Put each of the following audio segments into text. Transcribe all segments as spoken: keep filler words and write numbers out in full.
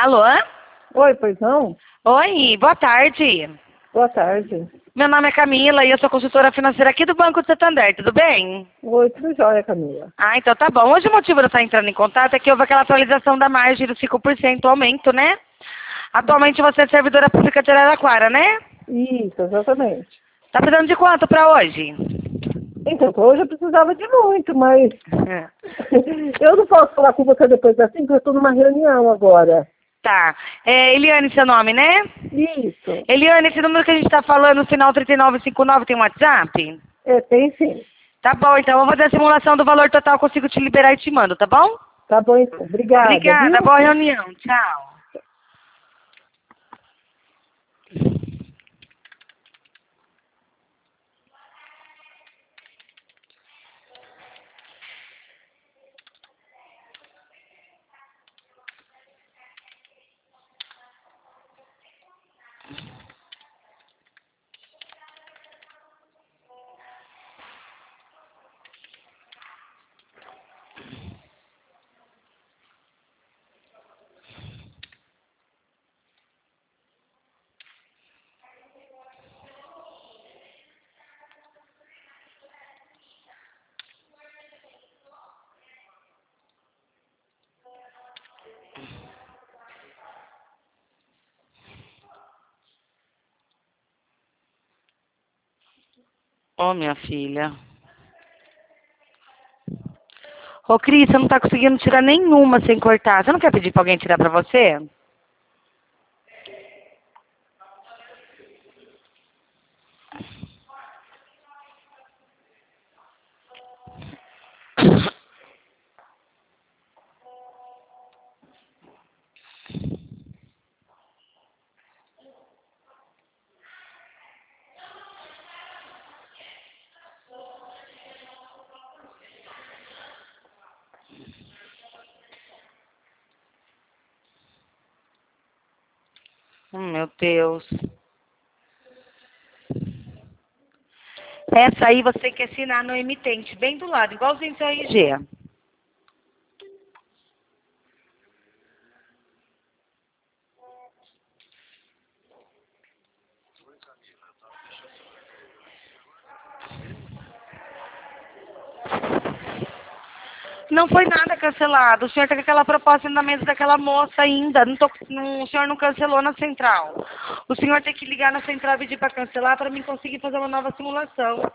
Alô? Oi, pois não? Oi, boa tarde. Boa tarde. Meu nome é Camila e eu sou consultora financeira aqui do Banco de Santander, tudo bem? Oi, tudo jóia, Camila. Ah, então tá bom. Hoje o motivo de eu estar entrando em contato é que houve aquela atualização da margem dos cinco por cento aumento, né? Atualmente você é servidora pública de Araraquara, né? Isso, exatamente. Tá precisando de quanto pra hoje? Então, hoje eu precisava de muito, mas É. eu não posso falar com você depois assim, porque eu estou numa reunião agora. Tá. É Eliane seu nome, né? Isso. Eliane, esse número que a gente tá falando, no final trinta e nove cinquenta e nove, tem um WhatsApp? É, tem sim. Tá bom, então eu vou fazer a simulação do valor total, consigo te liberar e te mando, tá bom? Tá bom, então. Obrigada, Obrigada, viu? boa reunião. Tchau. Ô, minha filha. Ô, Cris, você não tá conseguindo tirar nenhuma sem cortar. Você não quer pedir pra alguém tirar pra você? Hum, meu Deus. Essa aí você tem que assinar no emitente, bem do lado, igualzinho seu R G. Não foi nada cancelado. O senhor tá com aquela proposta na mesa daquela moça ainda. Não tô, não, o senhor não cancelou na central. O senhor tem que ligar na central e pedir para cancelar para mim conseguir fazer uma nova simulação.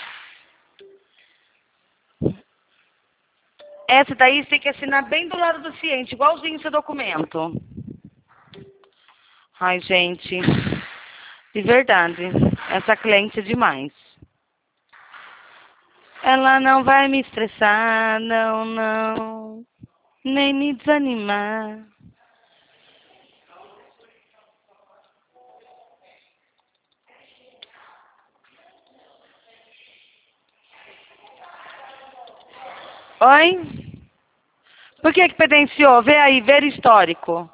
Essa daí você tem que assinar bem do lado do ciente, igualzinho o seu documento. Ai, gente. De verdade. Essa cliente é demais. Ela não vai me estressar, não, não. Nem me desanimar. Oi? Por que que pedenciou? Vê aí, ver histórico.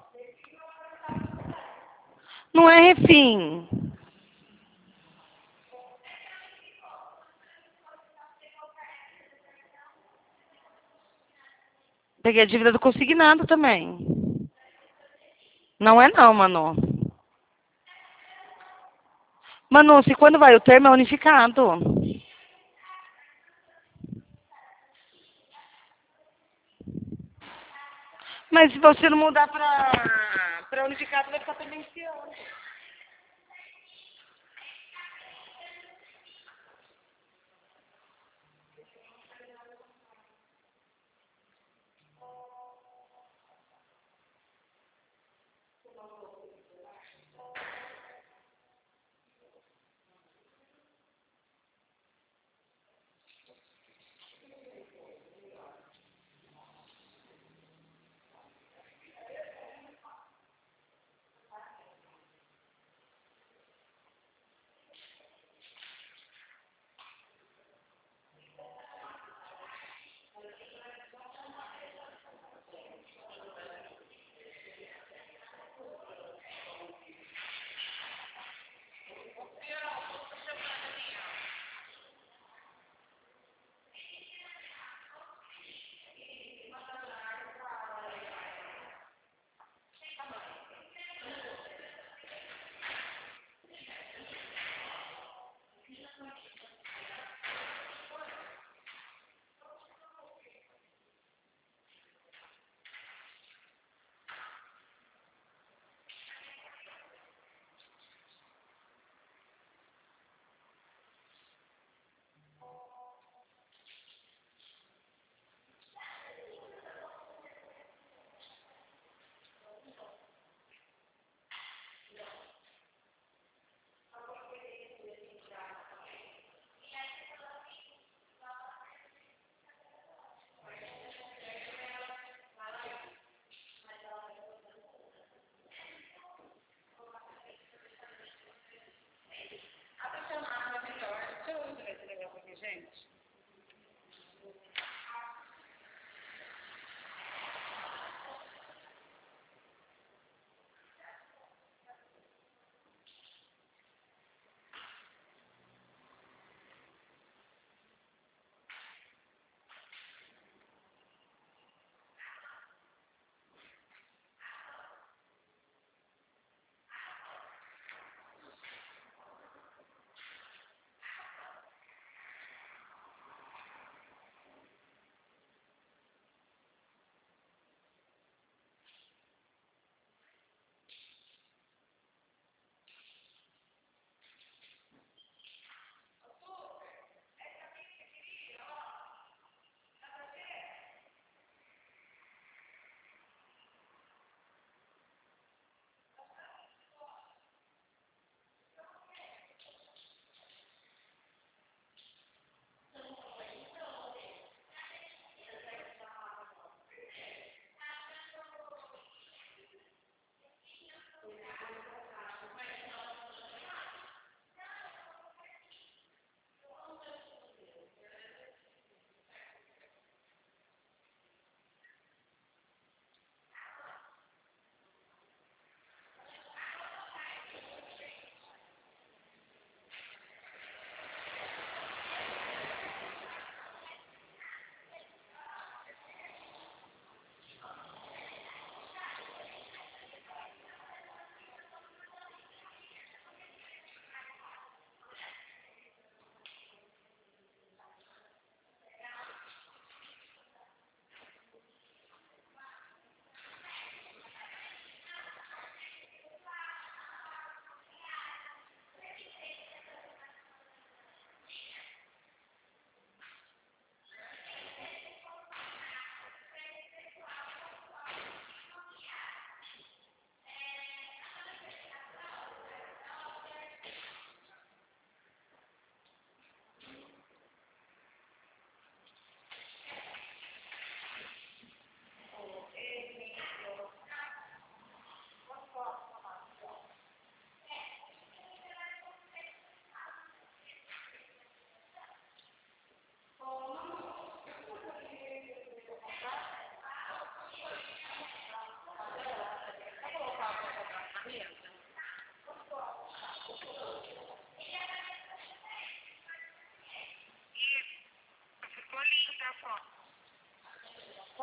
Não é refim. Peguei a dívida do consignado também. Não é não, Manu. Manu, se quando vai o termo é unificado. Mas se você não mudar pra, pra unificado, vai ficar pedenciando.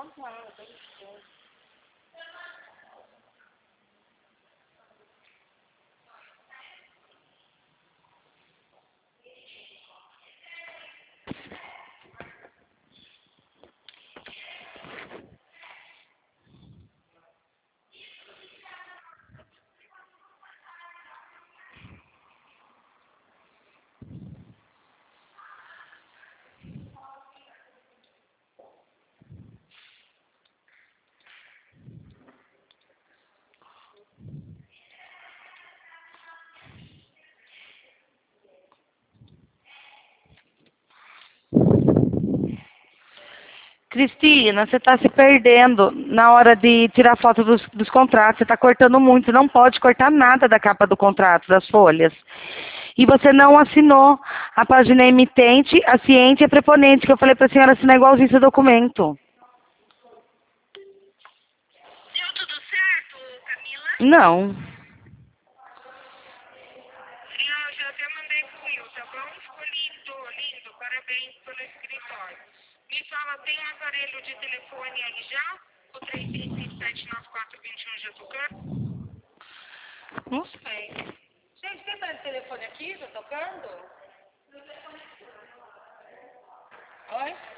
Cristina, você está se perdendo na hora de tirar foto dos, dos contratos. Você está cortando muito. Não pode cortar nada da capa do contrato, das folhas. E você não assinou a página emitente, a ciente e a preponente, que eu falei para a senhora assinar igualzinho esse documento. Deu tudo certo, Camila? Não. Eu já até mandei pro Will, tá bom? Ficou lindo, lindo. Parabéns pelo escritório. Me fala, tem um aparelho de telefone aí já? O três seis cinco sete nove quatro dois um já tocando? Não sei. Gente, tem mais telefone aqui? Já tocando? Oi?